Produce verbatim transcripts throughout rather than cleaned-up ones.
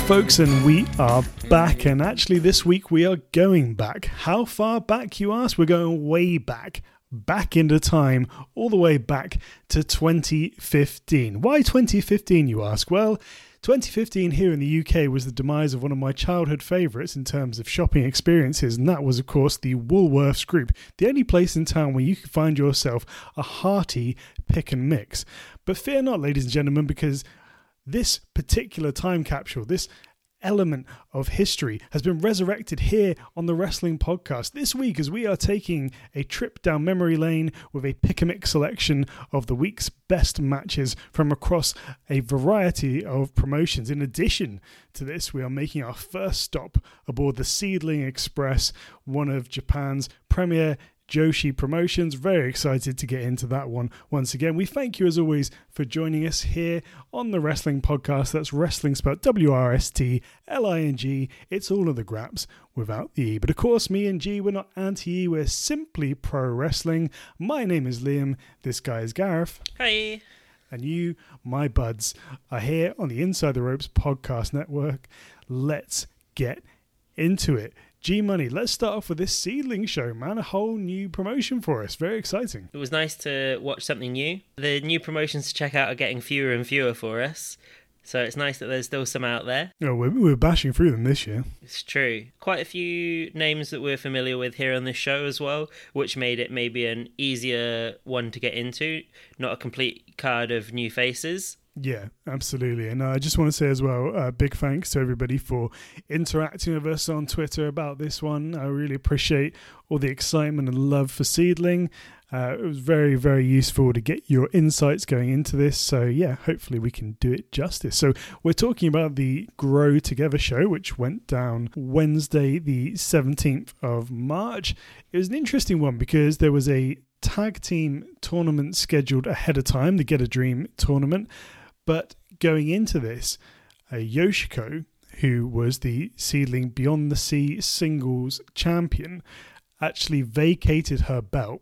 folks, and we are back. And actually, this week we are going back. How far back, you ask? We're going way back. Back into time, all the way back to twenty fifteen. Why twenty fifteen, you ask? Well, twenty fifteen here in the U K was the demise of one of my childhood favourites in terms of shopping experiences, and that was, of course, the Woolworths Group, the only place in town where you could find yourself a hearty pick and mix. But fear not, ladies and gentlemen, because this particular time capsule, this element of history, has been resurrected here on the Wrestling Podcast this week, as we are taking a trip down memory lane with a pick-a-mix selection of the week's best matches from across a variety of promotions. In addition to this, we are making our first stop aboard the Seedling Express, one of Japan's premier Joshi promotions. Very excited to get into that one once again. We thank you as always for joining us here on the Wrestling Podcast. That's wrestling spelled W R S T L I N G. It's all of the graps without the E. But of course, me and G, we're not anti-E, we're simply pro wrestling. My name is Liam. This guy is Gareth. Hey. And you, my buds, are here on the Inside the Ropes Podcast Network. Let's get into it. G-Money, let's start off with this Seedling show, man. A whole new promotion for us. Very exciting. It was nice to watch something new. The new promotions to check out are getting fewer and fewer for us. So it's nice that there's still some out there. Oh, we're, we're bashing through them this year. It's true. Quite a few names that we're familiar with here on this show as well, which made it maybe an easier one to get into. Not a complete card of new faces. Yeah, absolutely. And uh, I just want to say as well, uh, big thanks to everybody for interacting with us on Twitter about this one. I really appreciate all the excitement and love for Seedling. Uh, it was very, very useful to get your insights going into this. So yeah, hopefully we can do it justice. So we're talking about the Grow Together show, which went down Wednesday, the seventeenth of March. It was an interesting one because there was a tag team tournament scheduled ahead of time, the Get a Dream tournament. But going into this, uh, Yoshiko, who was the Seedling Beyond the Sea singles champion, actually vacated her belt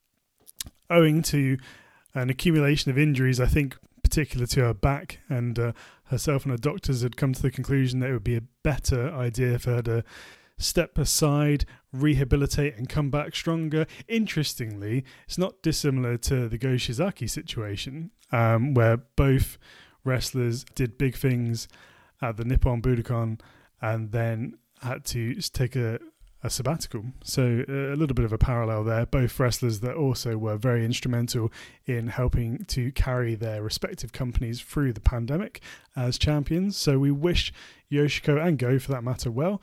owing to an accumulation of injuries, I think, particular to her back, and uh, herself and her doctors had come to the conclusion that it would be a better idea for her to step aside, rehabilitate, and come back stronger. Interestingly, it's not dissimilar to the Go Shizaki situation, um, where both wrestlers did big things at the Nippon Budokan and then had to take a, a sabbatical. So uh, a little bit of a parallel there. Both wrestlers that also were very instrumental in helping to carry their respective companies through the pandemic as champions. So we wish Yoshiko, and Go for that matter, well.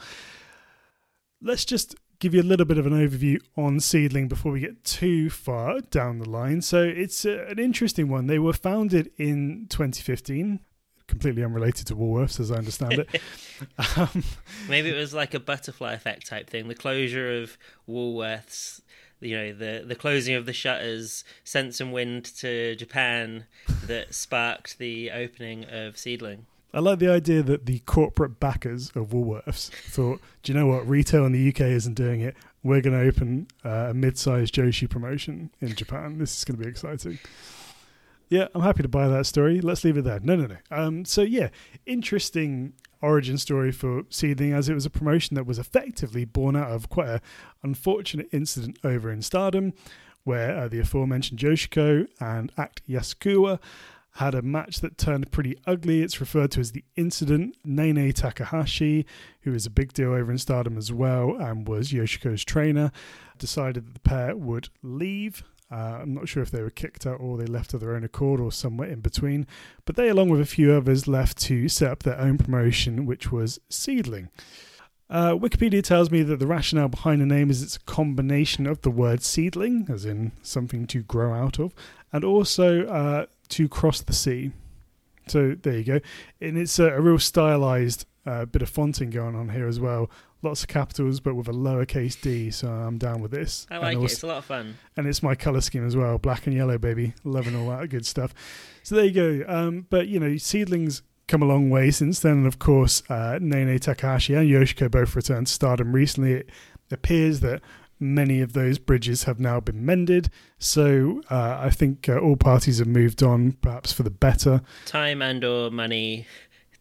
Let's just give you a little bit of an overview on Seedling before we get too far down the line. So it's a, an interesting one. They were founded in twenty fifteen, completely unrelated to Woolworths, as I understand it. um, Maybe it was like a butterfly effect type thing. The closure of Woolworths, you know, the, the closing of the shutters sent some wind to Japan that sparked the opening of Seedling. I like the idea that the corporate backers of Woolworths thought, do you know what, retail in the U K isn't doing it. We're going to open uh, a mid-sized Joshi promotion in Japan. This is going to be exciting. Yeah, I'm happy to buy that story. Let's leave it there. No, no, no. Um, so yeah, interesting origin story for Seedling, as it was a promotion that was effectively born out of quite an unfortunate incident over in Stardom, where uh, the aforementioned Yoshiko and Act Yasukawa had a match that turned pretty ugly. It's referred to as the incident. Nene Takahashi, who is a big deal over in Stardom as well and was Yoshiko's trainer, decided that the pair would leave. Uh, I'm not sure if they were kicked out or they left of their own accord or somewhere in between. But they, along with a few others, left to set up their own promotion, which was Seedling. Uh, Wikipedia tells me that the rationale behind the name is it's a combination of the word seedling, as in something to grow out of, and also uh, to cross the sea. So there you go. And it's a, a real stylized uh, bit of fonting going on here as well. Lots of capitals, but with a lowercase d, so I'm down with this. I like also, it. It's a lot of fun. And it's my colour scheme as well. Black and yellow, baby. Loving all that good stuff. So there you go. Um, but, you know, Seedlings come a long way since then. And, of course, uh, Nene Takahashi and Yoshiko both returned to Stardom recently. It appears that many of those bridges have now been mended. So uh, I think uh, all parties have moved on, perhaps for the better. Time and or money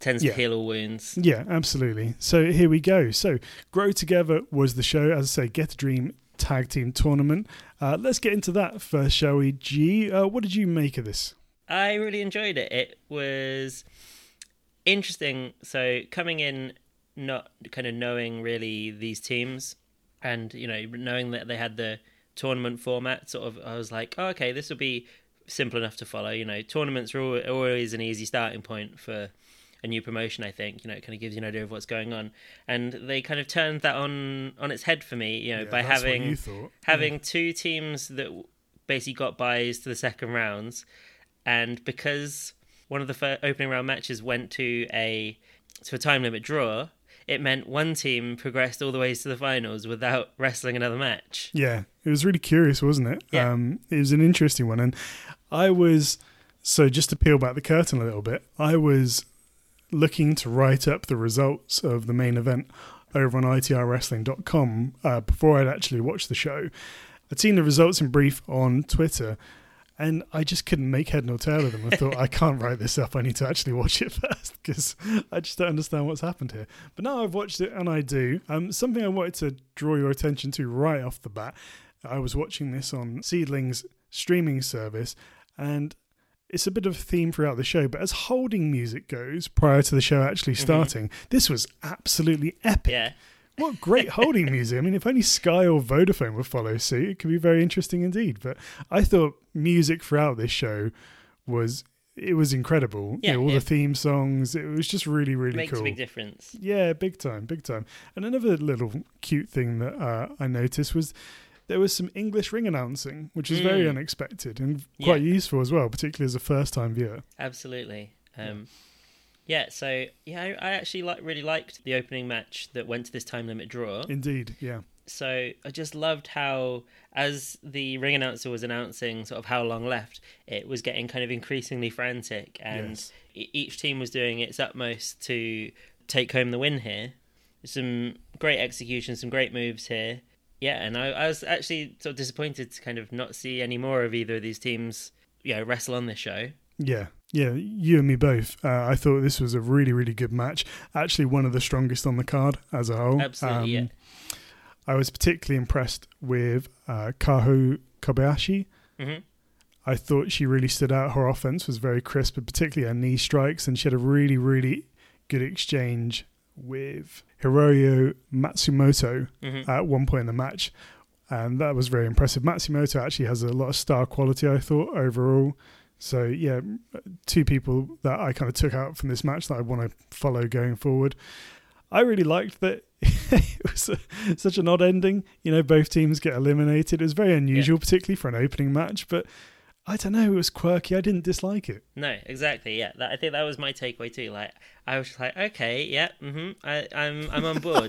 tends Yeah. to heal all wounds. Yeah, absolutely. So here we go. So Grow Together was the show, as I say, Get a Dream Tag Team Tournament. Uh, let's get into that first, shall we? G, uh, what did you make of this? I really enjoyed it. It was interesting. So coming in, not kind of knowing really these teams, and you know, knowing that they had the tournament format, sort of, I was like, oh, okay, this will be simple enough to follow. You know, tournaments are always an easy starting point for a new promotion. I think, you know, it kind of gives you an idea of what's going on, and they kind of turned that on on its head for me. You know, Yeah, by that's what having you thought. having Yeah. two teams that basically got buys to the second rounds, and because one of the first opening round matches went to a to a time limit draw, it meant one team progressed all the way to the finals without wrestling another match. Yeah, it was really curious, wasn't it? Yeah. Um, it was an interesting one. And I was, so just to peel back the curtain a little bit, I was looking to write up the results of the main event over on I T R wrestling dot com uh, before I'd actually watched the show. I'd seen the results in brief on Twitter, and I just couldn't make head nor tail of them. I thought, I can't write this up. I need to actually watch it first because I just don't understand what's happened here. But now I've watched it, and I do. Um, something I wanted to draw your attention to right off the bat. I was watching this on Seedling's streaming service, and it's a bit of a theme throughout the show. But as holding music goes, prior to the show actually starting, mm-hmm. this was absolutely epic. Yeah. What great holding music. I mean, if only Sky or Vodafone would follow suit, it could be very interesting indeed. But I thought music throughout this show was, it was incredible. Yeah, you know, all yeah. the theme songs, it was just really, really Makes cool. a big difference. Yeah, big time, big time. And another little cute thing that uh, I noticed was there was some English ring announcing, which was mm. very unexpected and quite yeah. useful as well, particularly as a first-time viewer. Absolutely. Um, yeah. yeah, so yeah, I, I actually like really liked the opening match that went to this time limit draw. Indeed, yeah. So I just loved how, as the ring announcer was announcing sort of how long left, it was getting kind of increasingly frantic, and yes. e- each team was doing its utmost to take home the win here. Some great execution, some great moves here. Yeah, and I, I was actually sort of disappointed to kind of not see any more of either of these teams, you know, wrestle on this show. Yeah, yeah, you and me both. Uh, I thought this was a really, really good match. Actually, one of the strongest on the card as a whole. Absolutely, um, yeah. I was particularly impressed with uh, Kaho Kobayashi. Mm-hmm. I thought she really stood out. Her offense was very crisp, but particularly her knee strikes, and she had a really, really good exchange with Hiroyo Matsumoto mm-hmm. at one point in the match, and that was very impressive. Matsumoto actually has a lot of star quality, I thought, overall. So yeah, two people that I kind of took out from this match that I want to follow going forward. I really liked that it was a, such an odd ending. You know, both teams get eliminated. It was very unusual, yeah. particularly for an opening match, but I don't know, it was quirky. I didn't dislike it. No, exactly. Yeah, that, I think that was my takeaway too. Like, I was just like, okay, yeah, mm-hmm, I, I'm I'm on board.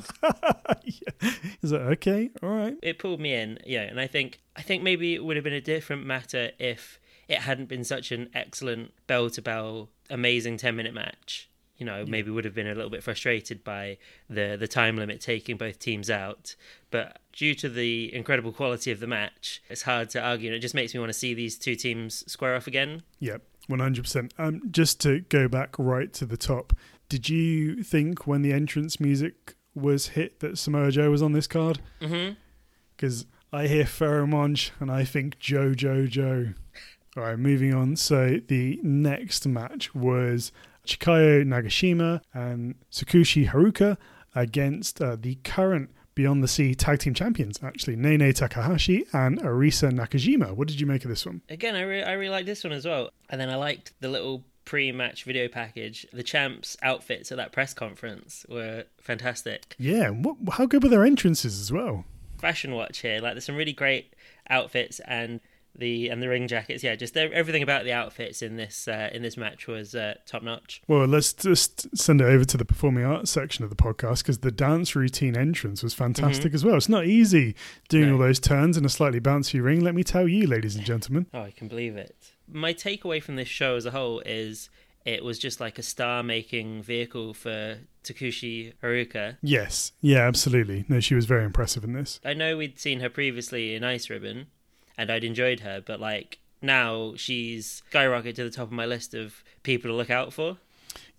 yeah. Is that okay? All right. It pulled me in, yeah, and I think I think maybe it would have been a different matter if it hadn't been such an excellent bell to bell, amazing ten minute match. You know, maybe would have been a little bit frustrated by the the time limit taking both teams out. But due to the incredible quality of the match, it's hard to argue. And it just makes me want to see these two teams square off again. Yep, one hundred percent. Um, just to go back right to the top, did you think when the entrance music was hit that Samoa Joe was on this card? Mm-hmm. Because I hear Pheromone and I think Joe, Joe, Joe. All right, moving on. So the next match was Chikayo Nagashima and Tsukushi Haruka against uh, the current Beyond the Sea Tag Team Champions, actually, Nene Takahashi and Arisa Nakajima. What did you make of this one? Again, I, re- I really liked this one as well. And then I liked the little pre-match video package. The champs' outfits at that press conference were fantastic. Yeah, what, how good were their entrances as well? Fashion watch here. Like, there's some really great outfits, and the and the ring jackets, yeah, just everything about the outfits in this uh, in this match was uh, top notch. Well, let's just send it over to the performing arts section of the podcast, because the dance routine entrance was fantastic mm-hmm. as well. It's not easy doing no. all those turns in a slightly bouncy ring, let me tell you, ladies and gentlemen. Oh, I can believe it. My takeaway from this show as a whole is it was just like a star-making vehicle for Tsukushi Haruka. Yes, yeah, absolutely. No, she was very impressive in this. I know we'd seen her previously in Ice Ribbon, and I'd enjoyed her, but like now she's skyrocketed to the top of my list of people to look out for.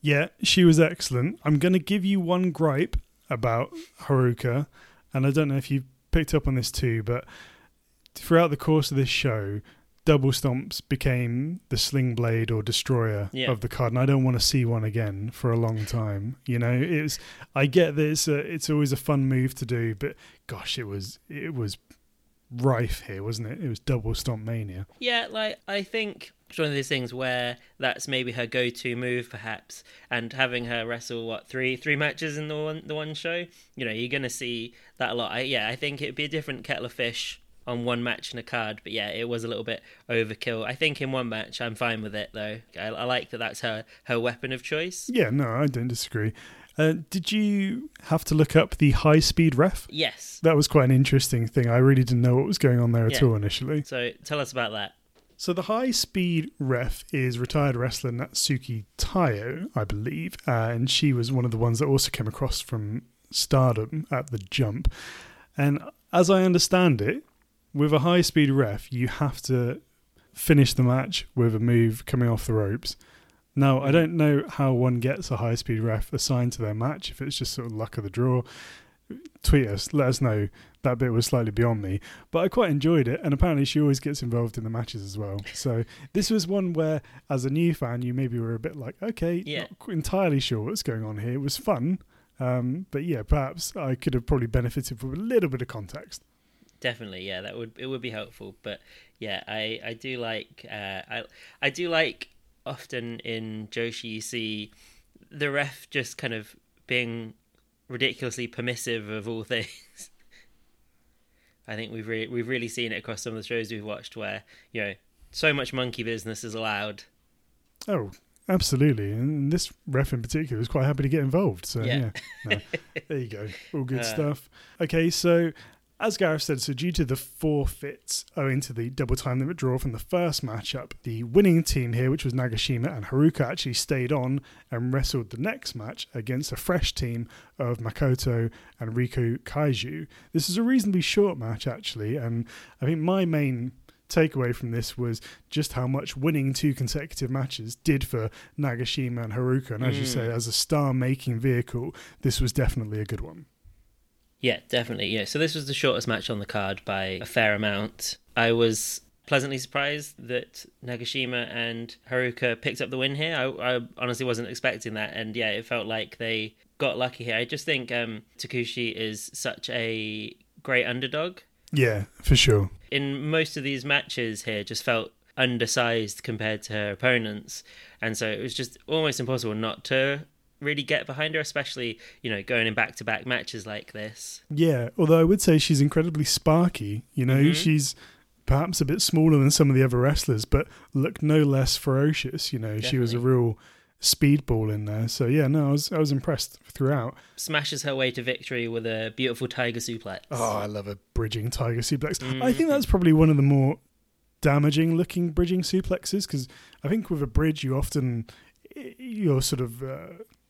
Yeah, she was excellent. I'm going to give you one gripe about Haruka, and I don't know if you picked up on this too, but throughout the course of this show, double stomps became the sling blade or destroyer yeah. of the card, and I don't want to see one again for a long time. You know, it was. I get that it's a, it's always a fun move to do, but gosh, it was it was rife here, wasn't it? It was double stomp mania. Yeah, like I think it's one of those things where that's maybe her go-to move, perhaps, and having her wrestle what three three matches in the one the one show, you know, you're gonna see that a lot. I, yeah, I think it'd be a different kettle of fish on one match in a card, but yeah, it was a little bit overkill. I think in one match, I'm fine with it though. I, I like that that's her her weapon of choice. Yeah, no, I don't disagree. Uh, did you have to look up the high-speed ref? Yes. That was quite an interesting thing. I really didn't know what was going on there yeah. at all initially. So tell us about that. So the high-speed ref is retired wrestler Natsuki Tayo, I believe, uh, and she was one of the ones that also came across from Stardom at the Jump. And as I understand it, with a high-speed ref, you have to finish the match with a move coming off the ropes. Now, I don't know how one gets a high-speed ref assigned to their match, if it's just sort of luck of the draw. Tweet us, let us know. That bit was slightly beyond me. But I quite enjoyed it, and apparently she always gets involved in the matches as well. So this was one where, as a new fan, you maybe were a bit like, okay, yeah. not entirely sure what's going on here. It was fun. Um, but yeah, perhaps I could have probably benefited from a little bit of context. Definitely, yeah, that would it would be helpful. But yeah, I, I do like uh, I I do like often in Joshi you see the ref just kind of being ridiculously permissive of all things. I think we've re- we've really seen it across some of the shows we've watched where, you know, so much monkey business is allowed. Oh, absolutely. And this ref in particular was quite happy to get involved. So yeah, yeah. No. There you go. All good uh, stuff. Okay, so as Gareth said, so due to the forfeits owing to the double time limit draw from the first matchup, the winning team here, which was Nagashima and Haruka, actually stayed on and wrestled the next match against a fresh team of Makoto and Riku Kaiju. This is a reasonably short match, actually, and I think my main takeaway from this was just how much winning two consecutive matches did for Nagashima and Haruka, and as mm. you say, as a star-making vehicle, this was definitely a good one. Yeah, definitely. Yeah. So this was the shortest match on the card by a fair amount. I was pleasantly surprised that Nagashima and Haruka picked up the win here. I, I honestly wasn't expecting that. And yeah, it felt like they got lucky here. I just think um, Takushi is such a great underdog. Yeah, for sure. In most of these matches here, just felt undersized compared to her opponents. And so it was just almost impossible not to really get behind her, especially, you know, going in back-to-back matches like this. Yeah, although I would say she's incredibly sparky, you know, mm-hmm. she's perhaps a bit smaller than some of the other wrestlers, but looked no less ferocious, you know. Definitely. She was a real speedball in there. So yeah, no, I was I was impressed throughout. Smashes her way to victory with a beautiful tiger suplex. Oh, I love a bridging tiger suplex. Mm-hmm. I think that's probably one of the more damaging looking bridging suplexes, because I think with a bridge you often, you're sort of uh,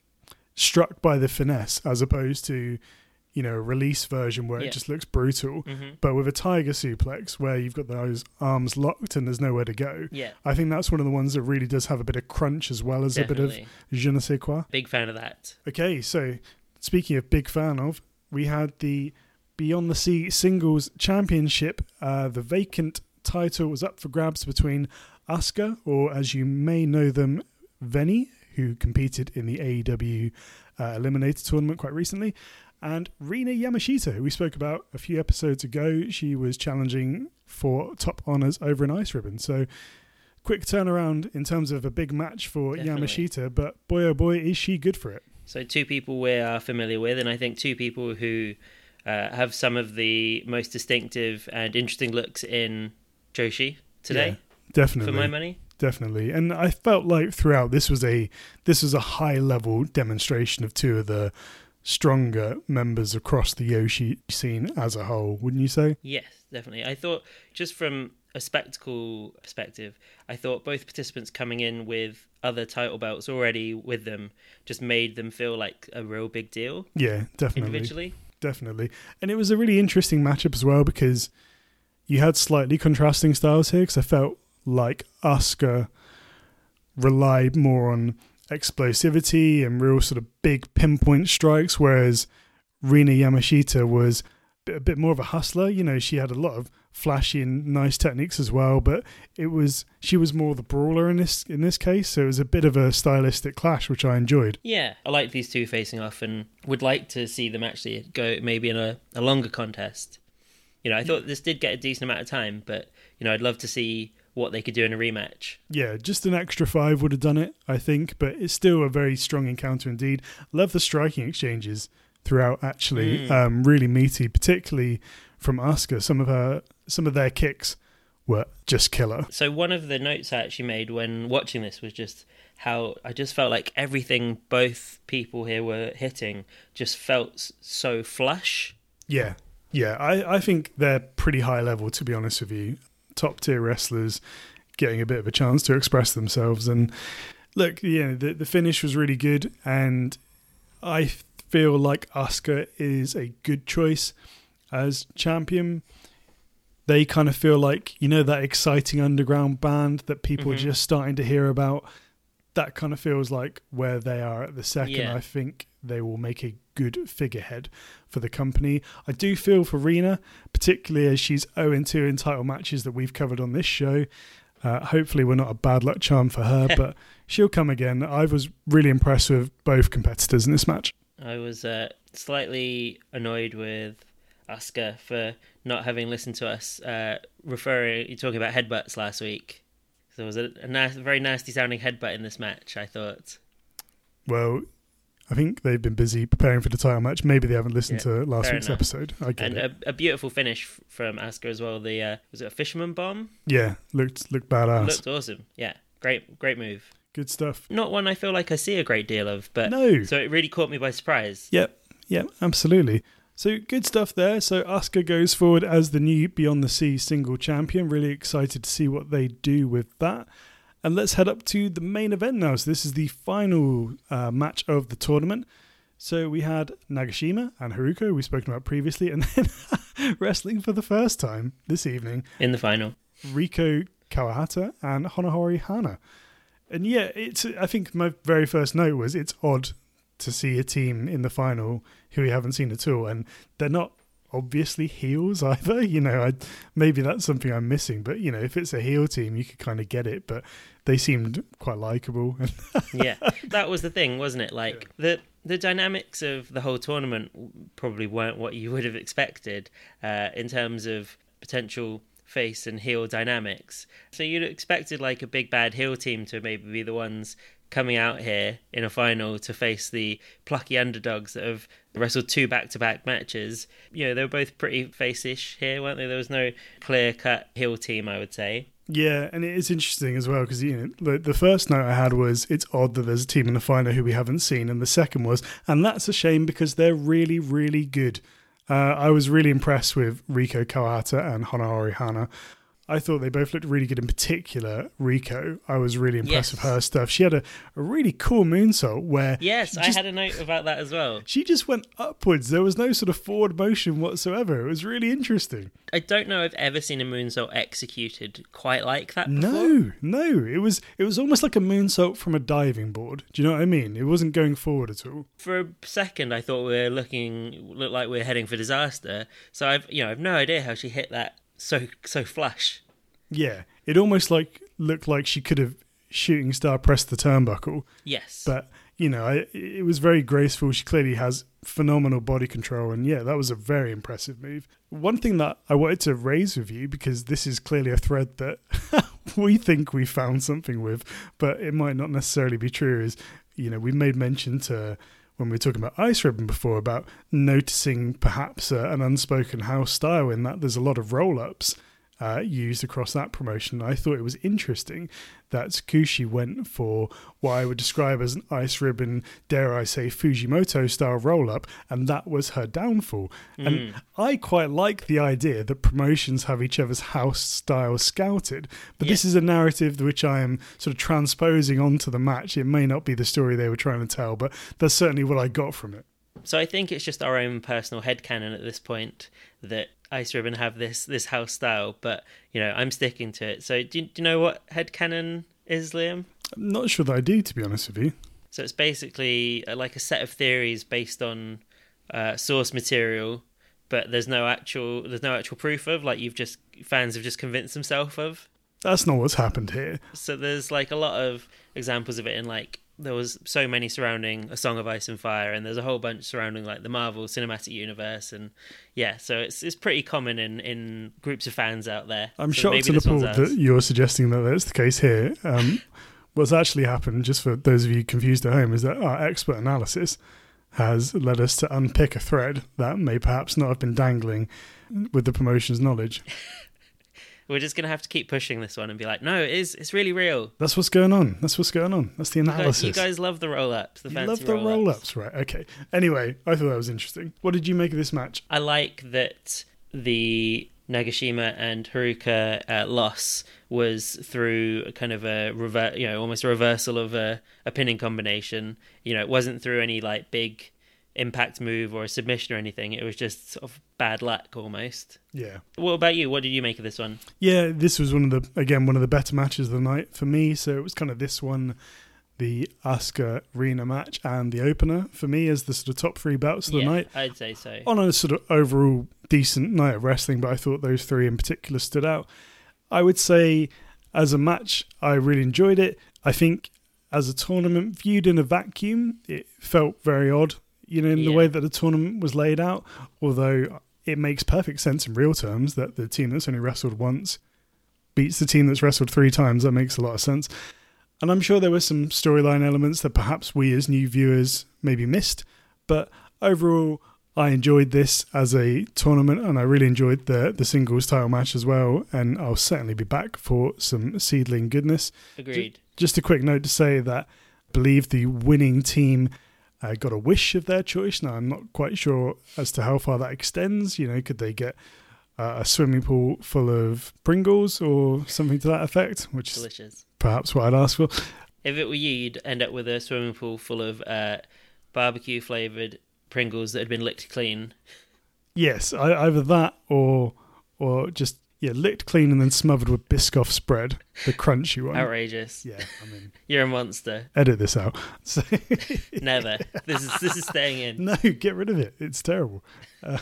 struck by the finesse as opposed to, you know, a release version where yeah. it just looks brutal. Mm-hmm. But with a tiger suplex where you've got those arms locked and there's nowhere to go, yeah. I think that's one of the ones that really does have a bit of crunch as well as Definitely. a bit of je ne sais quoi. Big fan of that. Okay, so speaking of big fan of, we had the Beyond the Sea Singles Championship. Uh, the vacant title was up for grabs between Asuka, or as you may know them, Veni, who competed in the A E W uh, Eliminator tournament quite recently, and Rina Yamashita, who we spoke about a few episodes ago. She was challenging for top honours over an ice ribbon. So quick turnaround in terms of a big match for Definitely. Yamashita, but boy oh boy, is she good for it. So two people we are familiar with, and I think two people who uh, have some of the most distinctive and interesting looks in Joshi today. Yeah, definitely. For my money. Definitely. And I felt like throughout this was a this was a high level demonstration of two of the stronger members across the Yoshi scene as a whole, wouldn't you say? Yes, definitely. I thought just from a spectacle perspective, I thought both participants coming in with other title belts already with them just made them feel like a real big deal. Yeah, definitely. Individually. Definitely. And it was a really interesting matchup as well, because you had slightly contrasting styles here, because I felt like Asuka relied more on explosivity and real sort of big pinpoint strikes, whereas Rina Yamashita was a bit more of a hustler. You know, she had a lot of flashy and nice techniques as well, but it was she was more the brawler in this in this case, so it was a bit of a stylistic clash, which I enjoyed. Yeah, I like these two facing off and would like to see them actually go maybe in a, a longer contest. You know, I thought this did get a decent amount of time, but, you know, I'd love to see what they could do in a rematch. Yeah, just an extra five would have done it, I think, but it's still a very strong encounter indeed. Love the striking exchanges throughout, actually. Mm. Um, really meaty, particularly from Asuka. Some of her, some of their kicks were just killer. So one of the notes I actually made when watching this was just how I just felt like everything both people here were hitting just felt so flush. Yeah. Yeah, I, I think they're pretty high level, to be honest with you. Top tier wrestlers getting a bit of a chance to express themselves. And look, yeah, the, the finish was really good. And I feel like Asuka is a good choice as champion. They kind of feel like, you know, that exciting underground band that people mm-hmm. are just starting to hear about. That kind of feels like where they are at the second. Yeah. I think they will make a good figurehead for the company. I do feel for Rina, particularly as she's oh and two in title matches that we've covered on this show. Uh, hopefully we're not a bad luck charm for her, but she'll come again. I was really impressed with both competitors in this match. I was uh, slightly annoyed with Asuka for not having listened to us uh, referring, you talking about headbutts last week. So there was a, a nas- very nasty sounding headbutt in this match, I thought. Well, I think they've been busy preparing for the title match. Maybe they haven't listened yeah, to last week's enough. episode. I get and it. A, a beautiful finish from Asuka as well. The uh, was it a fisherman bomb? Yeah, looked looked badass. Looked awesome. Yeah, great great move. Good stuff. Not one I feel like I see a great deal of, but no. So it really caught me by surprise. Yep, yep, absolutely. So good stuff there. So Asuka goes forward as the new Beyond the Sea single champion. Really excited to see what they do with that. And let's head up to the main event now. So this is the final uh, match of the tournament. So we had Nagashima and Haruko, we've spoken about previously, and then wrestling for the first time this evening. In the final. Riko Kawahata and Honohori Hana. And yeah, it's. I think my very first note was it's odd to see a team in the final who we haven't seen at all. And they're not obviously heels either. You know, I, maybe that's something I'm missing. But, you know, if it's a heel team, you could kind of get it. But they seemed quite likeable. Yeah, that was the thing, wasn't it? Like, yeah. the... The dynamics of the whole tournament probably weren't what you would have expected uh, in terms of potential face and heel dynamics. So you'd expected like a big bad heel team to maybe be the ones coming out here in a final to face the plucky underdogs that have wrestled two back-to-back matches. You know, they were both pretty face-ish here, weren't they? There was no clear-cut heel team, I would say. Yeah, and it is interesting as well because, you know, the, the first note I had was it's odd that there's a team in the final who we haven't seen, and the second was, and that's a shame because they're really, really good. Uh, I was really impressed with Riko Kawahata and Honohori Hana. I thought they both looked really good. In particular, Riko, I was really impressed yes. with her stuff. She had a, a really cool moonsault where... Yes, just, I had a note about that as well. She just went upwards. There was no sort of forward motion whatsoever. It was really interesting. I don't know if I've ever seen a moonsault executed quite like that before. No, no. It was it was almost like a moonsault from a diving board. Do you know what I mean? It wasn't going forward at all. For a second, I thought we were looking... looked like we were heading for disaster. So I've you know I've no idea how she hit that so so flush. Yeah, it almost like looked like she could have shooting star pressed the turnbuckle. Yes, but you know, I, it was very graceful. She clearly has phenomenal body control, and yeah, that was a very impressive move. One thing that I wanted to raise with you, because this is clearly a thread that we think we found something with, but it might not necessarily be true. Is you know, we made mention to. When we were talking about Ice Ribbon before, about noticing perhaps uh, an unspoken house style in that there's a lot of roll-ups uh, used across that promotion. I thought it was interesting that Tsukushi went for what I would describe as an Ice Ribbon, dare I say, Fujimoto-style roll-up, and that was her downfall. Mm. And I quite like the idea that promotions have each other's house style scouted, but yeah. This is a narrative which I am sort of transposing onto the match. It may not be the story they were trying to tell, but that's certainly what I got from it. So I think it's just our own personal headcanon at this point that Ice Ribbon have this this house style, but you know, I'm sticking to it. So do you, do you know what headcanon is, Liam? I'm not sure that I do, to be honest with you. So it's basically uh, like a set of theories based on uh, source material, but there's no actual there's no actual proof of, like you've just fans have just convinced themselves of. That's not what's happened here. So there's like a lot of examples of it in like there was so many surrounding A Song of Ice and Fire, and there's a whole bunch surrounding like the Marvel Cinematic Universe, and yeah, so it's it's pretty common in, in groups of fans out there. I'm so shocked and appalled that you're suggesting that that's the case here. Um, what's actually happened, just for those of you confused at home, is that our expert analysis has led us to unpick a thread that may perhaps not have been dangling with the promotion's knowledge. We're just going to have to keep pushing this one and be like, no, it is, it's really real. That's what's going on. That's what's going on. That's the analysis. You guys, you guys love the roll-ups, the you fancy love the roll-ups. roll-ups, right? Okay. Anyway, I thought that was interesting. What did you make of this match? I like that the Nagashima and Haruka uh, loss was through a kind of a rever- you know, almost a reversal of a, a pinning combination. You know, it wasn't through any like big impact move or a submission or anything. It was just sort of bad luck almost. Yeah. What about you? What did you make of this one? Yeah, this was one of the, again, one of the better matches of the night for me. So it was kind of this one, the Asuka Rina match, and the opener for me as the sort of top three belts of the yeah, night. I'd say so. On a sort of overall decent night of wrestling, but I thought those three in particular stood out. I would say as a match, I really enjoyed it. I think as a tournament viewed in a vacuum, it felt very odd, you know, in yeah. the way that the tournament was laid out, although it makes perfect sense in real terms that the team that's only wrestled once beats the team that's wrestled three times. That makes a lot of sense. And I'm sure there were some storyline elements that perhaps we as new viewers maybe missed, but overall I enjoyed this as a tournament, and I really enjoyed the, the singles title match as well, and I'll certainly be back for some Seedling goodness. Agreed. Just a quick note to say that I believe the winning team Uh, got a wish of their choice. Now, I'm not quite sure as to how far that extends. You know, could they get uh, a swimming pool full of Pringles or something to that effect? Which Delicious. is perhaps what I'd ask for. If it were you, you'd end up with a swimming pool full of uh, barbecue-flavoured Pringles that had been licked clean. Yes, I, either that or or just yeah, licked clean and then smothered with Biscoff spread, the crunchy one. Outrageous. Yeah, I mean, you're a monster. Edit this out. So, Never. This is this is staying in. No, get rid of it. It's terrible. Uh,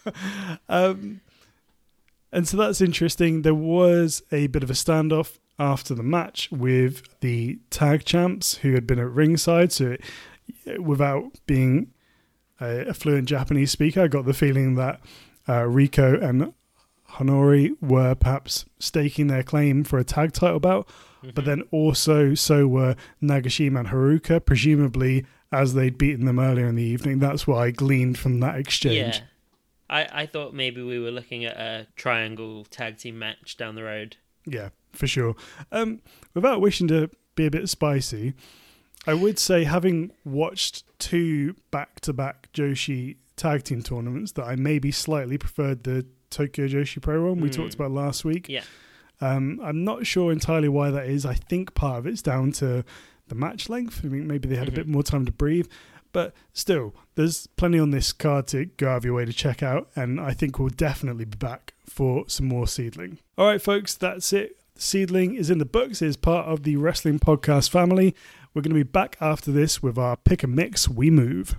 um, and so that's interesting. There was a bit of a standoff after the match with the tag champs who had been at ringside. So, it, without being a, a fluent Japanese speaker, I got the feeling that uh, Rico and Honori were perhaps staking their claim for a tag title bout, mm-hmm. but then also so were Nagashima and Haruka, presumably as they'd beaten them earlier in the evening. That's what I gleaned from that exchange. Yeah, I, I thought maybe we were looking at a triangle tag team match down the road. Yeah, for sure. Um, without wishing to be a bit spicy, I would say, having watched two back-to-back Joshi tag team tournaments, that I maybe slightly preferred the Tokyo Joshi Pro one we mm. talked about last week. Yeah. Um, I'm not sure entirely why that is. I think part of it's down to the match length. I mean, maybe they had mm-hmm. a bit more time to breathe. But still, there's plenty on this card to go out of your way to check out, and I think we'll definitely be back for some more Seedling. All right, folks, that's it. Seedling is in the books. It is part of the Wrestling Podcast family. We're going to be back after this with our Pick and Mix We Move.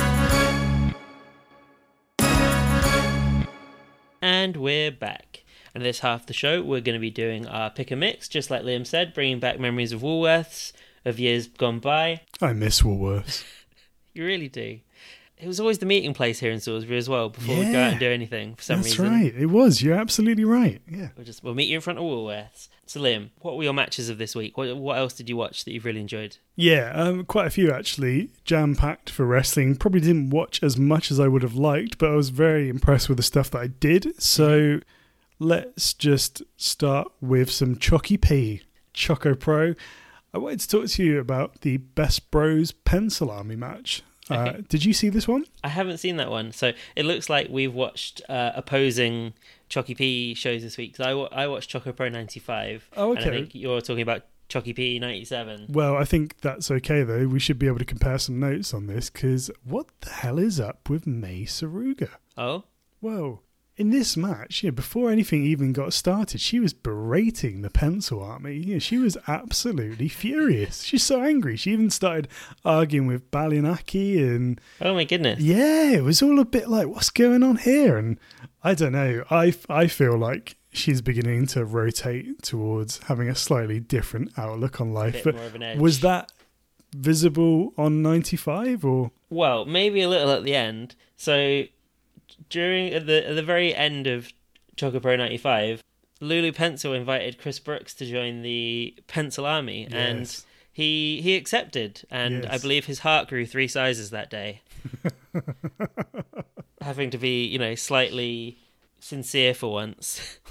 And we're back. And this half of the show, we're going to be doing our pick and mix, just like Liam said, bringing back memories of Woolworths, of years gone by. I miss Woolworths. You really do. It was always the meeting place here in Salisbury as well, before yeah, we'd go out and do anything for some that's reason. That's right. It was. You're absolutely right. Yeah. We'll, just, we'll meet you in front of Woolworths. So Liam, what were your matches of this week? What, what else did you watch that you've really enjoyed? Yeah, um, quite a few actually. Jam-packed for wrestling. Probably didn't watch as much as I would have liked, but I was very impressed with the stuff that I did. So let's just start with some Chocky P. Choco Pro. I wanted to talk to you about the Best Bros Pencil Army match. Uh, okay. Did you see this one? I haven't seen that one. So it looks like we've watched uh, opposing Chocky P shows this week. So I, w- I watched Choco Pro ninety-five. Oh, okay. And I think you're talking about Chocky P ninety-seven. Well, I think that's okay, though. We should be able to compare some notes on this, because what the hell is up with Mei Suruga? Oh? Well, in this match, you know, before anything even got started, she was berating the Pencil Army. You know, she was absolutely furious. She's so angry. She even started arguing with Balianaki, and oh my goodness, yeah, it was all a bit like, what's going on here? And I don't know. I I feel like she's beginning to rotate towards having a slightly different outlook on life. Bit more of an edge. Was that visible on ninety-five, or? Well, maybe a little at the end. So during at the at the very end of Choco Pro ninety-five, Lulu Pencil invited Chris Brooks to join the Pencil Army, Yes. and he he accepted, and Yes. I believe his heart grew three sizes that day. Having to be, you know, slightly sincere for once.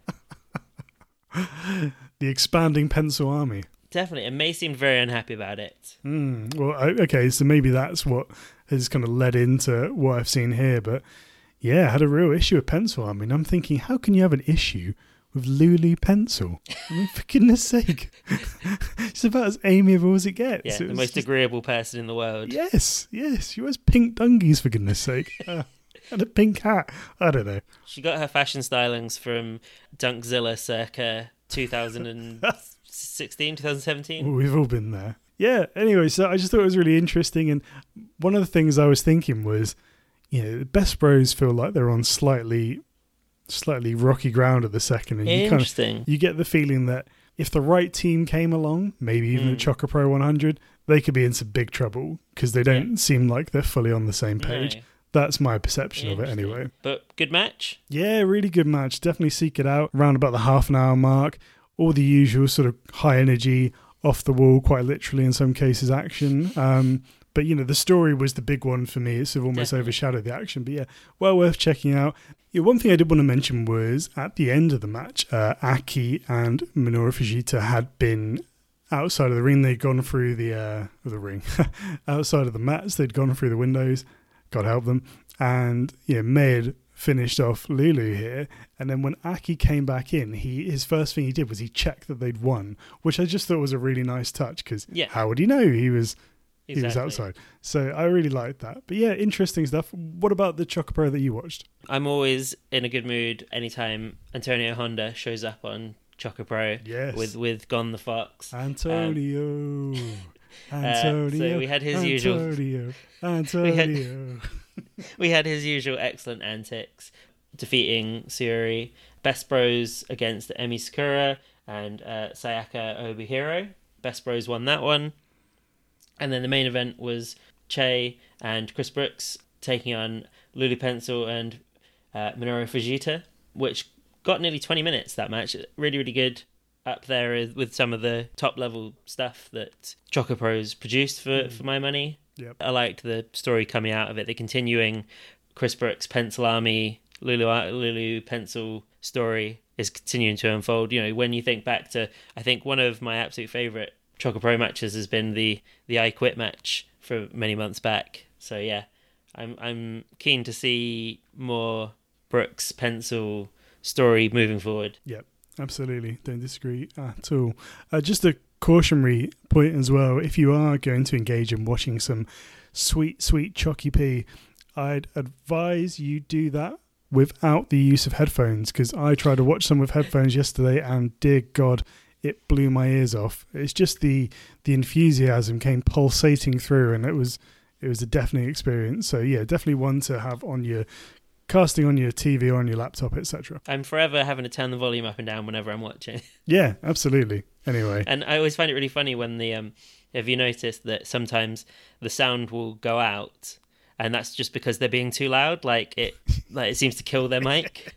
The expanding Pencil Army. Definitely, and May seemed very unhappy about it. Mm, well, o- okay, so maybe that's what has kind of led into what I've seen here. But yeah, I had a real issue with Pencil Army. And I'm thinking, how can you have an issue with Lulu Pencil? I mean, for goodness sake. It's about as amiable as it gets. Yeah, It the was most just- agreeable person in the world. Yes, yes. She wears pink dungies, for goodness sake. Uh, and a pink hat. I don't know. She got her fashion stylings from Dunkzilla circa two thousand sixteen, twenty seventeen. We've all been there. Yeah, anyway, so I just thought it was really interesting. And one of the things I was thinking was, you know, the Best Bros feel like they're on slightly slightly rocky ground at the second. And you kind of, Interesting. you get the feeling that if the right team came along, maybe even Mm. at Choco Pro one hundred, they could be in some big trouble because they don't Yeah. seem like they're fully on the same page. No. That's my perception of it Interesting. anyway. But good match. Yeah, really good match. Definitely seek it out around about the half an hour mark. All the usual sort of high energy, off the wall, quite literally in some cases, action. Um, but, you know, the story was the big one for me. It's sort of almost Definitely. overshadowed the action. But yeah, well worth checking out. Yeah, one thing I did want to mention was at the end of the match, uh, Aki and Minoru Fujita had been outside of the ring. They'd gone through the, uh, the ring, outside of the mats. They'd gone through the windows. God help them. And, you know, May had finished off Lulu here, and then when Aki came back in, he his first thing he did was he checked that they'd won, which I just thought was a really nice touch, because Yeah. how would he know he was he was Exactly. outside? So I really liked that. But yeah, interesting stuff. What about the Choco Pro that you watched? I'm always in a good mood anytime Antonio Honda shows up on Choco Pro Yes. with, with Gon the Fox. Antonio. Antonio. Uh, so we had his usual- Antonio. Antonio. We had his usual excellent antics, defeating Suri, Best Bros against Emi Sakura and uh, Sayaka Obihiro. Best Bros won that one. And then the main event was Che and Chris Brooks taking on Lulu Pencil and uh, Minoru Fujita, which got nearly twenty minutes, that match. Really, really good. Up there with- with some of the top level stuff that Choco Pros produced for, for my money. Yep. I liked the story coming out of it, the continuing Chris Brooks Pencil Army, Lulu Lulu Pencil story is continuing to unfold. You know, when you think back to, I think one of my absolute favourite Choco Pro matches has been the the I Quit match for many months back. So yeah, I'm I'm keen to see more Brooks Pencil story moving forward. Yep, absolutely. Don't disagree at all. Uh, just a cautionary point as well. If you are going to engage in watching some sweet, sweet Chocky P, I'd advise you do that without the use of headphones, because I tried to watch some with headphones yesterday and dear God, it blew my ears off. It's just the the enthusiasm came pulsating through, and it was it was a deafening experience. So yeah, definitely one to have on your casting on your T V or on your laptop, et cetera. I'm forever having to turn the volume up and down whenever I'm watching. Yeah, absolutely. Anyway, And I always find it really funny when the um have you noticed that sometimes the sound will go out and that's just because they're being too loud, like it like it seems to kill their mic.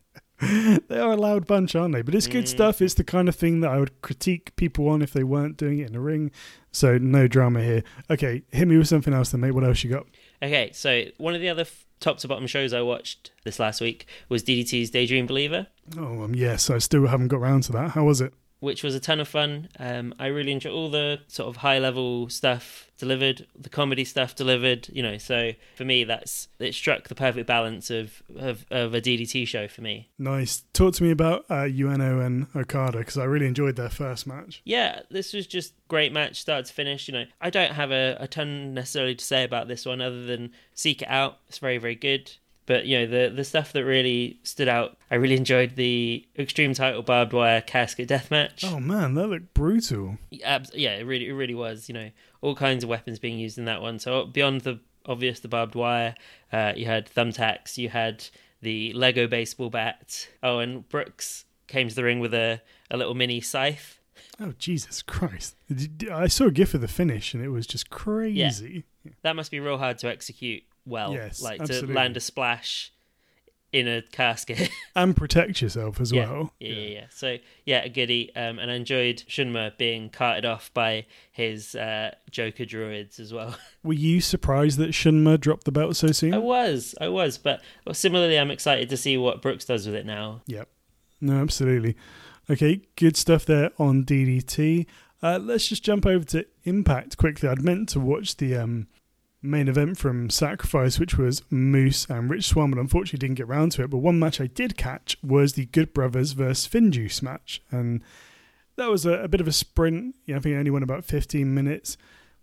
they are a loud bunch, aren't they? But it's good Mm. stuff. It's the kind of thing that I would critique people on if they weren't doing it in a ring. So no drama here. Okay, hit me with something else then, mate. What else you got? Okay, so one of the other f- top to bottom shows I watched this last week was D D T's Daydream Believer, Oh, um, yes, I still haven't got round to that. How was it? which was a ton of fun. Um, I really enjoyed all the sort of high level stuff delivered, the comedy stuff delivered. You know, so for me, that's it struck the perfect balance of of, of a D D T show for me. Nice. Talk to me about uh, Ueno and Okada, because I really enjoyed their first match. Yeah, this was just great match, start to finish. You know, I don't have a, a ton necessarily to say about this one other than seek it out. It's very, very good. But, you know, the, the stuff that really stood out, I really enjoyed the Extreme title barbed wire casket death match. Oh man, that looked brutal. Yeah, it really, it really was. You know, all kinds of weapons being used in that one. So beyond the obvious, the barbed wire, uh, you had thumbtacks, you had the Lego baseball bat. Oh, and Brooks came to the ring with a, a little mini scythe. Oh, Jesus Christ. I saw a gif of the finish and it was just crazy. Yeah. That must be real hard to execute well. Yes, like absolutely. To land a splash in a casket. And protect yourself as yeah. well. Yeah, yeah, yeah. So, yeah, a goodie. Um, and I enjoyed Shunma being carted off by his uh, Joker druids as well. Were you surprised that Shunma dropped the belt so soon? I was, I was. But well, similarly, I'm excited to see what Brooks does with it now. Yep. No, absolutely. Okay, good stuff there on D D T. Uh, let's just jump over to Impact quickly. I'd meant to watch the um, main event from Sacrifice, which was Moose and Rich Swann, but unfortunately didn't get round to it. But one match I did catch was the Good Brothers versus Finjuice match. And that was a, a bit of a sprint. You know, I think it only went about fifteen minutes.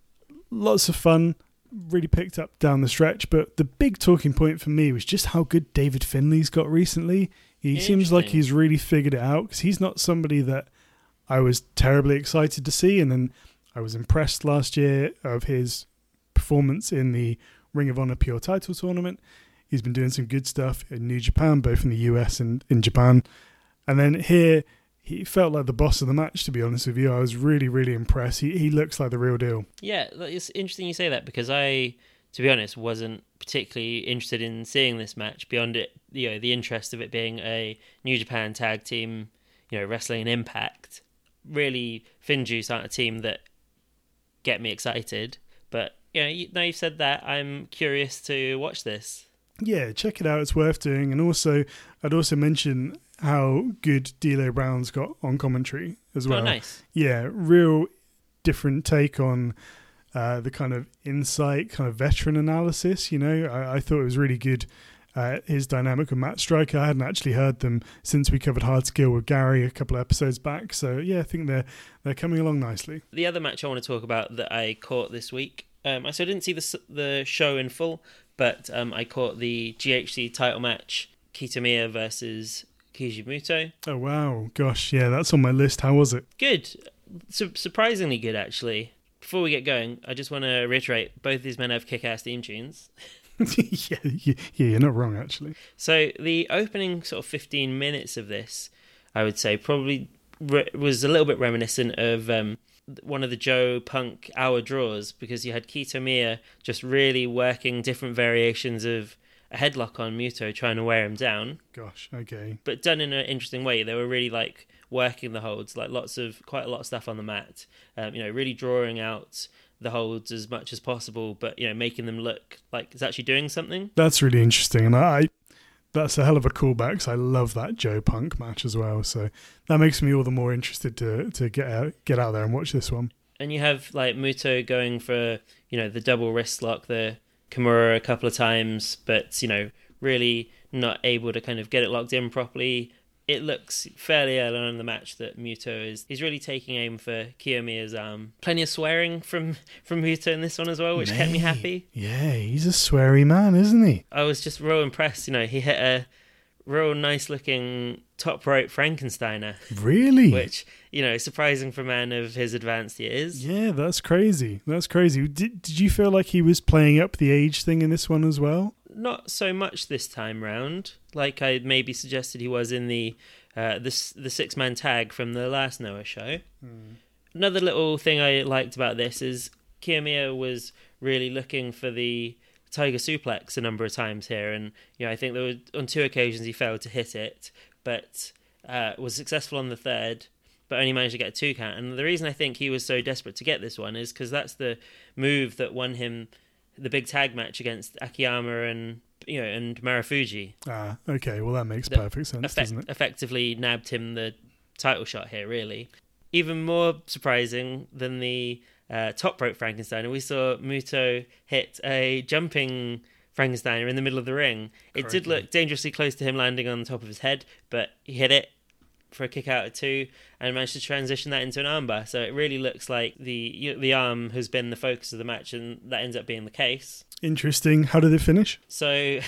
Lots of fun. Really picked up down the stretch. But the big talking point for me was just how good David Finlay's got recently. He seems like he's really figured it out, because he's not somebody that I was terribly excited to see. And then I was impressed last year of his performance in the Ring of Honor Pure Title Tournament. He's been doing some good stuff in New Japan, both in the U S and in Japan. And then here, he felt like the boss of the match, to be honest with you. I was really, really impressed. He, he looks like the real deal. Yeah, it's interesting you say that, because I, to be honest, wasn't particularly interested in seeing this match beyond it, you know, the interest of it being a New Japan tag team, you know, wrestling Impact. Really, Finjuice aren't a team that get me excited, but you know, now you've said that, I'm curious to watch this. Yeah, check it out. It's worth doing. And also, I'd also mention how good D'Lo Brown's got on commentary as well. Oh, nice. Yeah, real different take on uh, the kind of insight, kind of veteran analysis. You know, I, I thought it was really good. Uh, his dynamic with Matt Striker. I hadn't actually heard them since we covered Hard Skill with Gary a couple of episodes back. So yeah, I think they're they're coming along nicely. The other match I want to talk about that I caught this week, um, I so I didn't see the the show in full, but um, I caught the G H C title match, Kitamiya versus Keiji Muto. Oh wow, gosh, yeah, that's on my list. How was it? Good, Su- surprisingly good actually. Before we get going, I just want to reiterate, both these men have kick-ass theme tunes. yeah, yeah, you're not wrong, actually. So the opening sort of fifteen minutes of this, I would say, probably re- was a little bit reminiscent of um, one of the Joe Punk hour draws, because you had Kitamiya just really working different variations of a headlock on Muto, trying to wear him down. Gosh, okay. But done in an interesting way. They were really like working the holds, like lots of quite a lot of stuff on the mat. Um, you know, really drawing out the holds as much as possible, but you know, making them look like it's actually doing something. That's really interesting, and I that's a hell of a callback, because I love that Joe Punk match as well. So that makes me all the more interested to to get out, get out there and watch this one. And you have like Muto going for, you know, the double wrist lock, the Kimura a couple of times, but you know, really not able to kind of get it locked in properly. It looks fairly early on in the match that Muto is he's really taking aim for Kiyomiya's arm. Plenty of swearing from, from Muto in this one as well, which Mate. kept me happy. Yeah, he's a sweary man, isn't he? I was just real impressed. You know, he hit a real nice looking top rope Frankensteiner. Really? Which, you know, surprising for a man of his advanced years. Yeah, that's crazy. That's crazy. Did, did you feel like he was playing up the age thing in this one as well? Not so much this time round, like I maybe suggested he was in the uh, the, the six-man tag from the last Noah show. Mm. Another little thing I liked about this is Kiyomiya was really looking for the Tiger Suplex a number of times here, and you know, I think there were on two occasions he failed to hit it, but uh, was successful on the third, but only managed to get a two count. And the reason I think he was so desperate to get this one is because that's the move that won him the big tag match against Akiyama and you know and Marufuji. Ah, okay. Well, that makes that perfect sense, effect- doesn't it? Effectively nabbed him the title shot here, really. Even more surprising than the uh, top rope Frankensteiner, we saw Muto hit a jumping Frankensteiner in the middle of the ring. It Correctly. did look dangerously close to him landing on the top of his head, but he hit it for a kick out of two and managed to transition that into an armbar. So it really looks like the the arm has been the focus of the match, and that ends up being the case. Interesting. How did it finish? So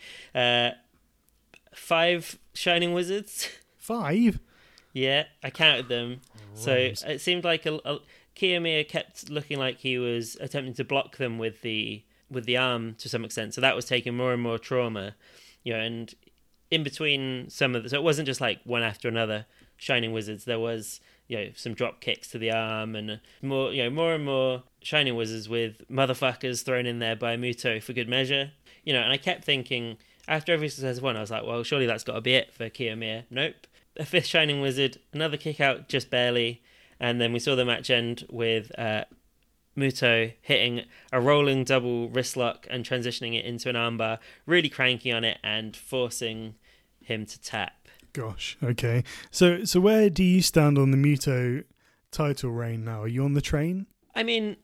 uh, five Shining Wizards. Five? Yeah, I counted them. Rhymes. So it seemed like a, a Kiyomiya kept looking like he was attempting to block them with the with the arm to some extent. So that was taking more and more trauma, you know. And in between some of the, so it wasn't just like one after another Shining Wizards. There was, you know, some drop kicks to the arm and more, you know, more and more Shining Wizards with motherfuckers thrown in there by Muto for good measure, you know. And I kept thinking after every successive one, I was like, well, surely that's got to be it for Kiyomiya. Nope. A fifth Shining Wizard, another kick out, just barely, and then we saw the match end with uh, Muto hitting a rolling double wrist lock and transitioning it into an armbar, really cranking on it and forcing him to tap. Gosh, okay. So, so where do you stand on the Muto title reign now? Are you on the train? I mean,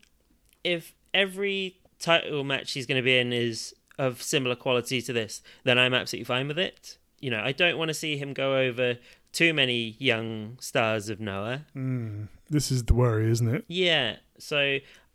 if every title match he's going to be in is of similar quality to this, then I'm absolutely fine with it. You know, I don't want to see him go over too many young stars of Noah. Mm, this is the worry, isn't it? Yeah. So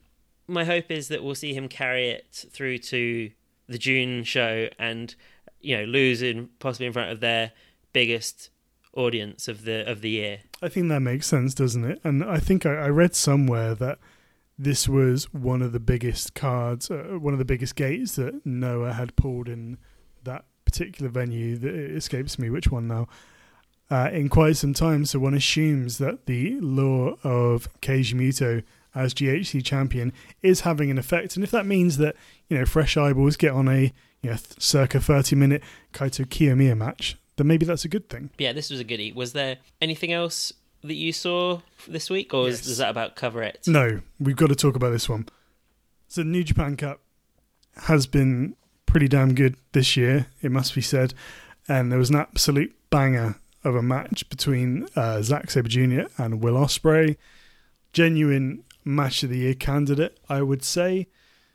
my hope is that we'll see him carry it through to the June show and, you know, lose in possibly in front of their biggest audience of the of the year. I think that makes sense, doesn't it? And I think I, I read somewhere that this was one of the biggest cards, uh, one of the biggest gates that Noah had pulled in that particular venue. That it escapes me which one now. Uh, in quite some time, so one assumes that the lure of Keiji Muto as G H C champion is having an effect, and if that means that, you know, fresh eyeballs get on a, you know, circa thirty minute Kaito Kiyomiya match, then maybe that's a good thing. Yeah, this was a goodie. Was there anything else that you saw this week, or Yes. is, does that about cover it? No, we've got to talk about this one. So the New Japan Cup has been pretty damn good this year, it must be said, and there was an absolute banger of a match between uh, Zack Sabre Junior and Will Ospreay. Genuine match of the year candidate, I would say.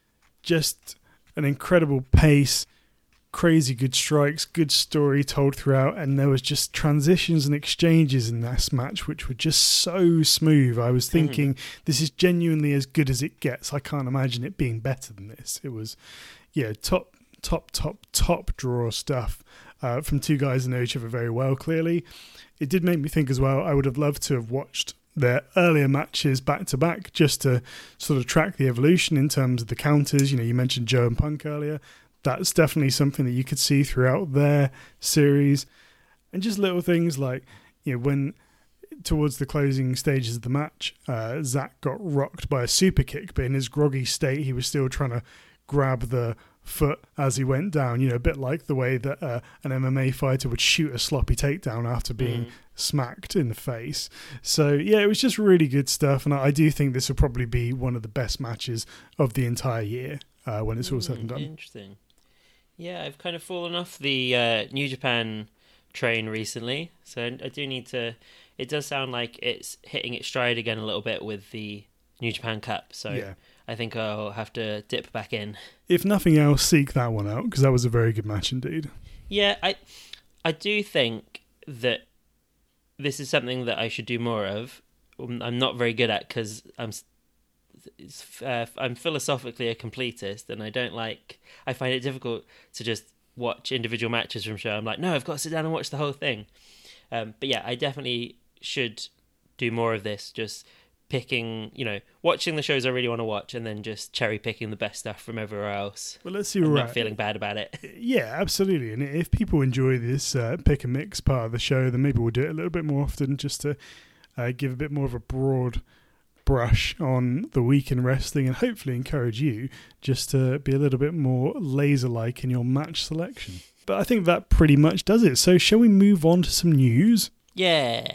Just an incredible pace, crazy good strikes, good story told throughout, and there was just transitions and exchanges in this match which were just so smooth. I was thinking, mm-hmm. this is genuinely as good as it gets. I can't imagine it being better than this. It was, yeah, top, top, top, top draw stuff. Uh, from two guys who know each other very well, clearly. It did make me think as well, I would have loved to have watched their earlier matches back to back just to sort of track the evolution in terms of the counters. You know, you mentioned Joe and Punk earlier. That's definitely something that you could see throughout their series. And just little things like, you know, when towards the closing stages of the match, uh, Zack got rocked by a super kick, but in his groggy state, he was still trying to grab the foot as he went down, you know, a bit like the way that uh, an M M A fighter would shoot a sloppy takedown after being mm. smacked in the face. So yeah, it was just really good stuff, and I, I do think this will probably be one of the best matches of the entire year uh, when it's all mm, said and done. Interesting. Yeah, I've kind of fallen off the uh, New Japan train recently, so I do need to. It does sound like it's hitting its stride again a little bit with the New Japan Cup, so yeah. I think I'll have to dip back in. If nothing else, seek that one out, because that was a very good match indeed. Yeah, I I do think that this is something that I should do more of. I'm not very good at, because I'm uh, I'm philosophically a completist, and I don't like. I find it difficult to just watch individual matches from show. I'm like, no, I've got to sit down and watch the whole thing. Um, but yeah, I definitely should do more of this. Just picking, you know, watching the shows I really want to watch, and then just cherry picking the best stuff from everywhere else. Well, let's see. We're not feeling bad about it. Yeah, absolutely. And if people enjoy this uh, pick and mix part of the show, then maybe we'll do it a little bit more often, just to uh, give a bit more of a broad brush on the week in wrestling, and hopefully encourage you just to be a little bit more laser-like in your match selection. But I think that pretty much does it. So shall we move on to some news? Yeah.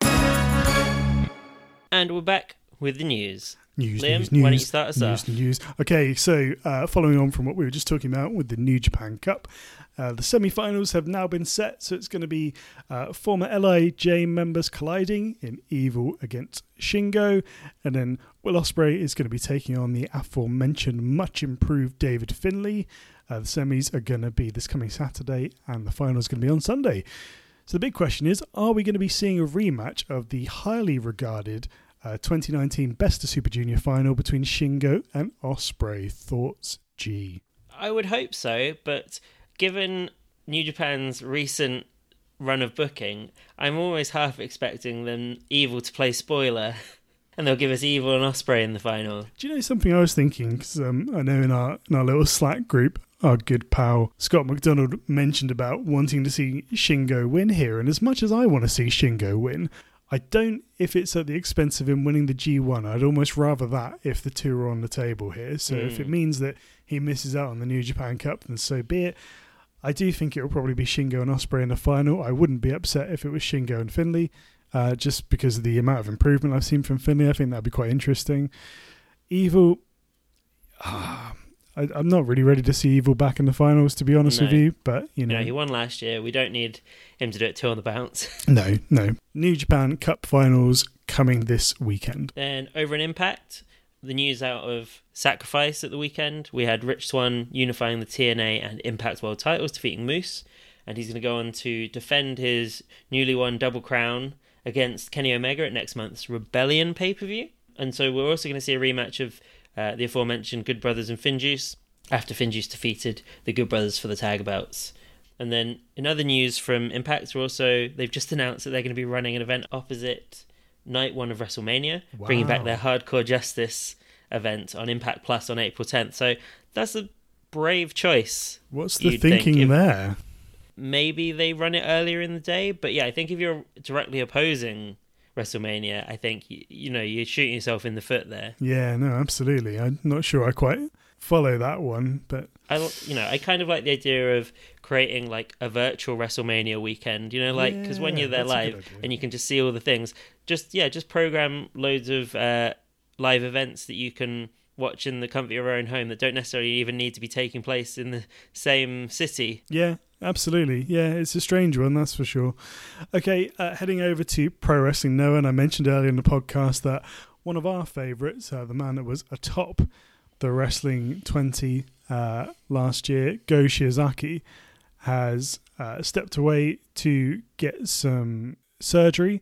And we're back with the news. News, Liam, news, news. Why don't you start us news, off? News. Okay, so uh, following on from what we were just talking about with the New Japan Cup, uh, the semi-finals have now been set. So it's going to be uh, former L I J members colliding in Evil against Shingo, and then Will Ospreay is going to be taking on the aforementioned much improved David Finlay. Uh, the semis are going to be this coming Saturday, and the final is going to be on Sunday. So the big question is, are we going to be seeing a rematch of the highly regarded uh, twenty nineteen Best of Super Junior final between Shingo and Ospreay? Thoughts, G? I would hope so, but given New Japan's recent run of booking, I'm almost half expecting them Evil to play spoiler, and they'll give us Evil and Ospreay in the final. Do you know something I was thinking? Because um, I know in our in our little Slack group, our good pal Scott McDonald mentioned about wanting to see Shingo win here, and as much as I want to see Shingo win, I don't if it's at the expense of him winning the G one. I'd almost rather that if the two are on the table here. So mm. if it means that he misses out on the New Japan Cup, then so be it. I do think it will probably be Shingo and Ospreay in the final. I wouldn't be upset if it was Shingo and Finlay, uh, just because of the amount of improvement I've seen from Finlay. I think that'd be quite interesting. Evil, uh, I, I'm not really ready to see Evil back in the finals, to be honest no. with you. But you know, you know, he won last year. We don't need him to do it two on the bounce. no, no. New Japan Cup finals coming this weekend. Then over in Impact, the news out of Sacrifice at the weekend. We had Rich Swann unifying the T N A and Impact World titles, defeating Moose, and he's going to go on to defend his newly won Double Crown against Kenny Omega at next month's Rebellion pay-per-view. And so we're also going to see a rematch of uh, the aforementioned Good Brothers and Finjuice after Finjuice defeated the Good Brothers for the tag belts. And then in other news from Impact, we're also they've just announced that they're going to be running an event opposite Night one of WrestleMania, wow. bringing back their Hardcore Justice event on Impact Plus on April tenth. So that's a brave choice. What's the thinking if there? Maybe they run it earlier in the day, but yeah, I think if you're directly opposing WrestleMania, I think, you know, you're shooting yourself in the foot there. Yeah, no, absolutely. I'm not sure I quite follow that one, but I, you know, I kind of like the idea of creating like a virtual WrestleMania weekend, you know, like, because yeah, when you're there live and you can just see all the things, just, yeah, just program loads of uh, live events that you can watch in the comfort of your own home that don't necessarily even need to be taking place in the same city. Yeah, absolutely. Yeah, it's a strange one, that's for sure. Okay, uh, heading over to Pro Wrestling Noah, and I mentioned earlier in the podcast that one of our favourites, uh, the man that was atop the Wrestling twenty uh, last year, Go Shiozaki, has uh, stepped away to get some surgery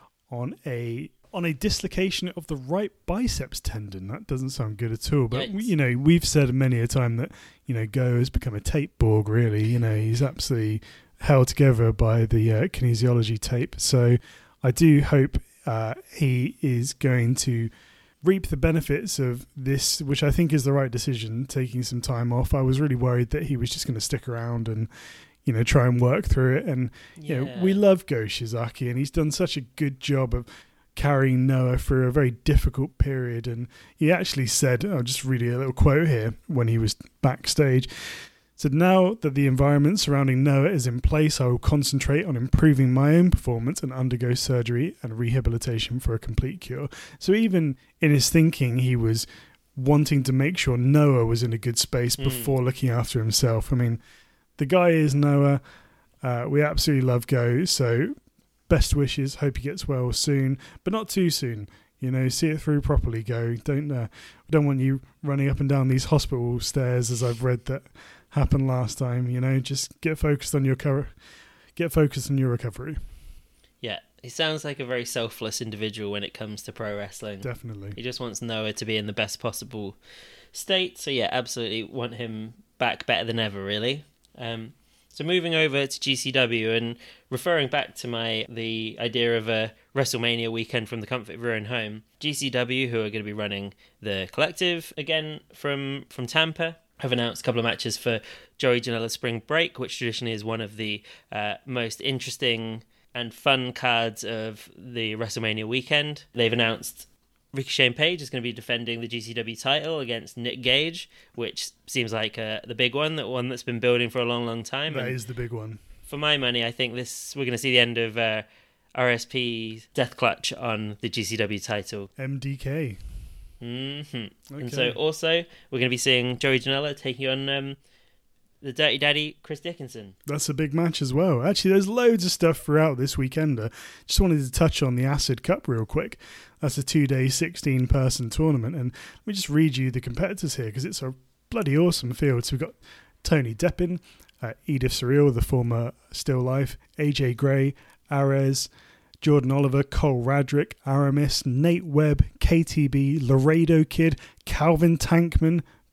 on a on a dislocation of the right biceps tendon. That doesn't sound good at all. But, you know, we've said many a time that, you know, Go has become a tape borg, really. You know, he's absolutely held together by the uh, kinesiology tape. So I do hope uh, he is going to reap the benefits of this, which I think is the right decision, taking some time off. I was really worried that he was just going to stick around and, you know, try and work through it. And, you yeah. know, we love Go Shiozaki, and he's done such a good job of carrying Noah through a very difficult period. And he actually said, I'll just read you a little quote here when he was backstage. Said, now that the environment surrounding Noah is in place, I will concentrate on improving my own performance and undergo surgery and rehabilitation for a complete cure. So even in his thinking, he was wanting to make sure Noah was in a good space mm. before looking after himself. I mean, the guy is Noah. Uh, we absolutely love Go. So best wishes. Hope he gets well soon, but not too soon. You know, see it through properly, Go. Don't uh, we don't want you running up and down these hospital stairs, as I've read that happened last time. You know, just get focused on your co- get focused on your recovery. Yeah, he sounds like a very selfless individual when it comes to pro wrestling. Definitely, he just wants Noah to be in the best possible state. So yeah, absolutely want him back better than ever, really. Um, so moving over to G C W and referring back to my the idea of a WrestleMania weekend from the comfort of your own home, G C W, who are going to be running the Collective again from from Tampa, have announced a couple of matches for Joey Janela's Spring Break, which traditionally is one of the uh, most interesting and fun cards of the WrestleMania weekend. They've announced Ricochet and Page is going to be defending the G C W title against Nick Gage, which seems like uh, the big one, that one that's been building for a long, long time. That and is the big one. For my money, I think this we're going to see the end of uh, R S P's Death Clutch on the G C W title. M D K. Mm-hmm. Okay. And so also we're going to be seeing Joey Janela taking on um, the Dirty Daddy Chris Dickinson. That's a big match as well. Actually, there's loads of stuff throughout this weekender. Just wanted to touch on the Acid Cup real quick. That's a two-day, sixteen-person tournament. And let me just read you the competitors here, because it's a bloody awesome field. So we've got Tony Deppin, uh, Edith Surreal, the former Still Life, A J Gray, Ares, Jordan Oliver, Cole Radrick, Aramis, Nate Webb, K T B, Laredo Kid, Calvin Tankman,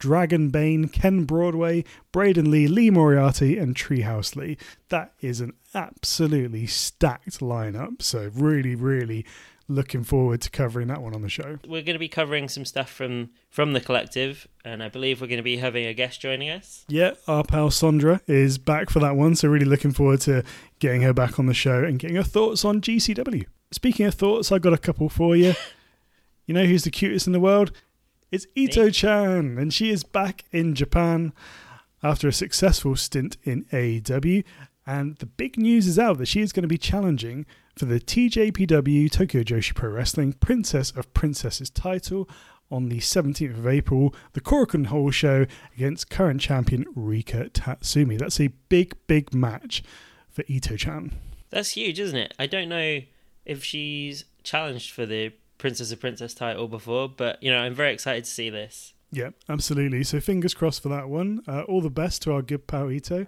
Dragon Bane, Ken Broadway, Braden Lee, Lee Moriarty, and Treehouse Lee. That is an absolutely stacked lineup. So really, really looking forward to covering that one on the show. We're going to be covering some stuff from, from the collective, and I believe we're going to be having a guest joining us. Yeah, our pal Sondra is back for that one, so really looking forward to getting her back on the show and getting her thoughts on G C W. Speaking of thoughts, I've got a couple for you. You know who's the cutest in the world? It's Ito-chan, and she is back in Japan after a successful stint in A E W. And the big news is out that she is going to be challenging for the T J P W Tokyo Joshi Pro Wrestling Princess of Princesses title on the seventeenth of April, the Korakuen Hall show against current champion Rika Tatsumi. That's a big, big match for Ito-chan. That's huge, isn't it? I don't know if she's challenged for the Princess of Princess title before, but, you know, I'm very excited to see this. Yeah, absolutely. So fingers crossed for that one. Uh, all the best to our good pal Ito.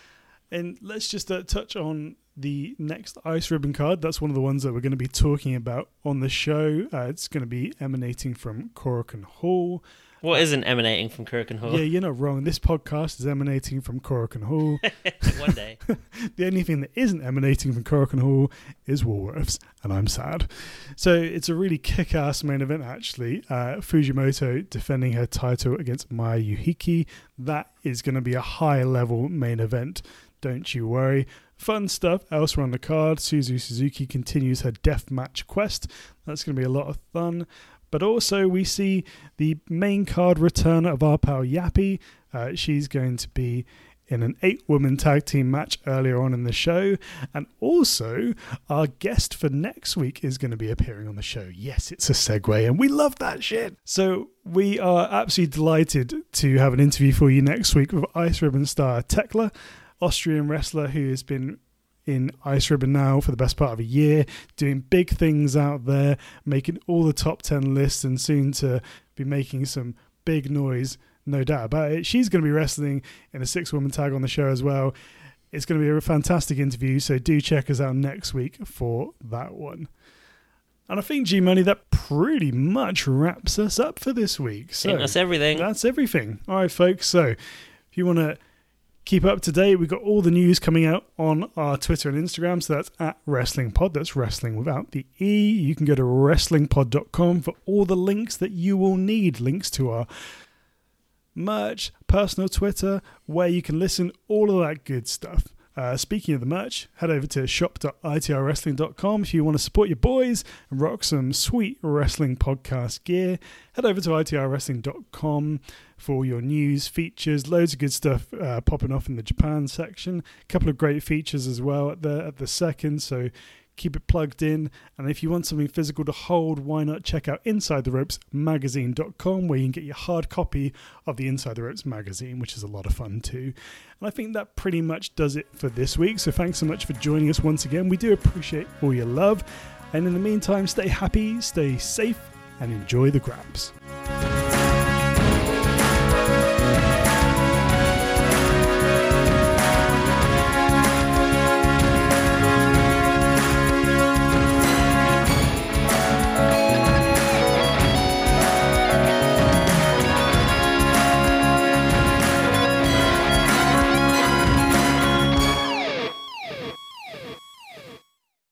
And let's just uh, touch on the next Ice Ribbon card. That's one of the ones that we're going to be talking about on the show. Uh, it's going to be emanating from Korakuen Hall. What uh, isn't emanating from Korakuen Hall? Yeah, you're not wrong. This podcast is emanating from Korakuen Hall. One day. The only thing that isn't emanating from Korakuen Hall is Woolworths, and I'm sad. So it's a really kick-ass main event, actually. Uh, Fujimoto defending her title against Maya Yuhiki. That is going to be a high-level main event. Don't you worry. Fun stuff elsewhere on the card. Suzu Suzuki continues her deathmatch quest. That's going to be a lot of fun. But also we see the main card return of our pal Yappy. Uh, she's going to be in an eight-woman tag team match earlier on in the show. And also our guest for next week is going to be appearing on the show. Yes, it's a segue, and we love that shit. So we are absolutely delighted to have an interview for you next week with Ice Ribbon star Tekla, Austrian wrestler who has been in Ice Ribbon now for the best part of a year, doing big things out there, making all the top ten lists, and soon to be making some big noise, no doubt about it. She's going to be wrestling in a six-woman tag on the show as well. It's going to be a fantastic interview, so do check us out next week for that one. And I think, G-Money, that pretty much wraps us up for this week. So I think that's everything. That's everything. All right, folks, so if you want to keep up to date, we've got all the news coming out on our Twitter and Instagram, so that's at WrestlingPod. That's wrestling without the E. You can go to wrestling pod dot com for all the links that you will need. Links to our merch, personal Twitter, where you can listen, all of that good stuff. Uh, speaking of the merch, head over to shop dot I T R wrestling dot com if you want to support your boys and rock some sweet wrestling podcast gear. Head over to I T R wrestling dot com for all your news, features, loads of good stuff uh, popping off in the Japan section. A couple of great features as well at the at the second, so keep it plugged in. And if you want something physical to hold, why not check out inside the ropes magazine dot com, where you can get your hard copy of the Inside the Ropes magazine, which is a lot of fun too. And I think that pretty much does it for this week. So thanks so much for joining us once again. We do appreciate all your love. And in the meantime, stay happy, stay safe, and enjoy the grabs.